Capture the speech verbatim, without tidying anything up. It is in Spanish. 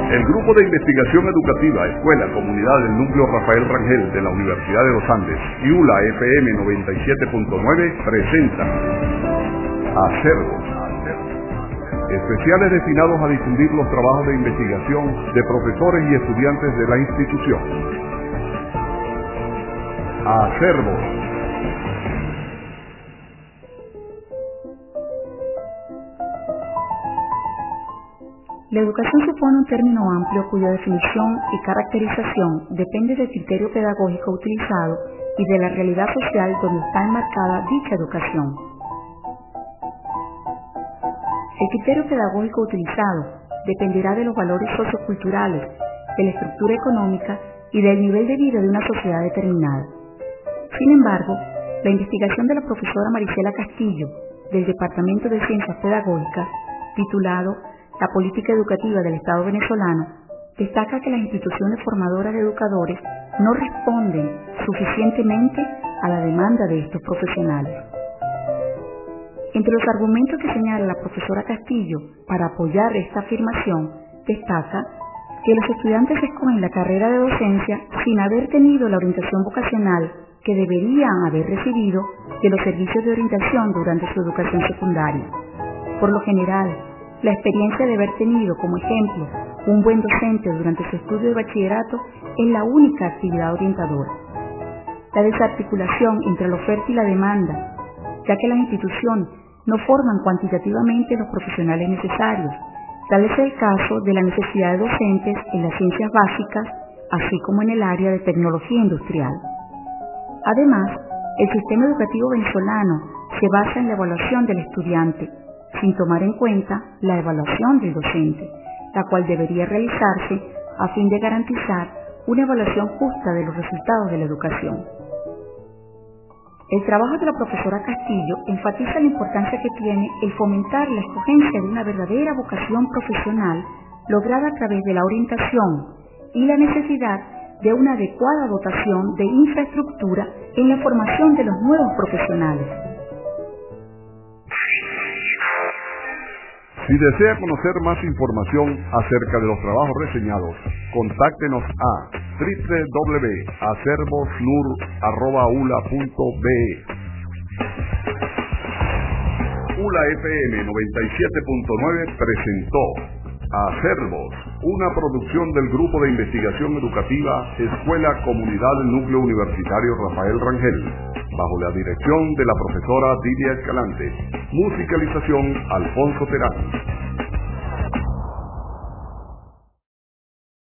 El Grupo de Investigación Educativa, Escuela, Comunidad del Núcleo Rafael Rangel de la Universidad de los Andes y U L A F M noventa y siete punto nueve presenta Acervos, especiales destinados a difundir los trabajos de investigación de profesores y estudiantes de la institución. Acervos. La educación supone un término amplio cuya definición y caracterización depende del criterio pedagógico utilizado y de la realidad social donde está enmarcada dicha educación. El criterio pedagógico utilizado dependerá de los valores socioculturales, de la estructura económica y del nivel de vida de una sociedad determinada. Sin embargo, la investigación de la profesora Maricela Castillo, del Departamento de Ciencias Pedagógicas, titulado La política educativa del Estado venezolano, destaca que las instituciones formadoras de educadores no responden suficientemente a la demanda de estos profesionales. Entre los argumentos que señala la profesora Castillo para apoyar esta afirmación, destaca que los estudiantes escogen la carrera de docencia sin haber tenido la orientación vocacional que deberían haber recibido de los servicios de orientación durante su educación secundaria. Por lo general, la experiencia de haber tenido como ejemplo un buen docente durante su estudio de bachillerato es la única actividad orientadora. La desarticulación entre la oferta y la demanda, ya que las instituciones no forman cuantitativamente los profesionales necesarios. Tal es el caso de la necesidad de docentes en las ciencias básicas, así como en el área de tecnología industrial. Además, el sistema educativo venezolano se basa en la evaluación del estudiante, sin tomar en cuenta la evaluación del docente, la cual debería realizarse a fin de garantizar una evaluación justa de los resultados de la educación. El trabajo de la profesora Castillo enfatiza la importancia que tiene el fomentar la escogencia de una verdadera vocación profesional lograda a través de la orientación y la necesidad de una adecuada dotación de infraestructura en la formación de los nuevos profesionales. Si desea conocer más información acerca de los trabajos reseñados, contáctenos a doble u doble u doble u punto acervosnur arroba u l a punto b e. U L A F M noventa y siete punto nueve presentó Acervos, una producción del Grupo de Investigación Educativa Escuela Comunidad del Núcleo Universitario Rafael Rangel, bajo la dirección de la profesora Dilia Escalante. Musicalización Alfonso Terán.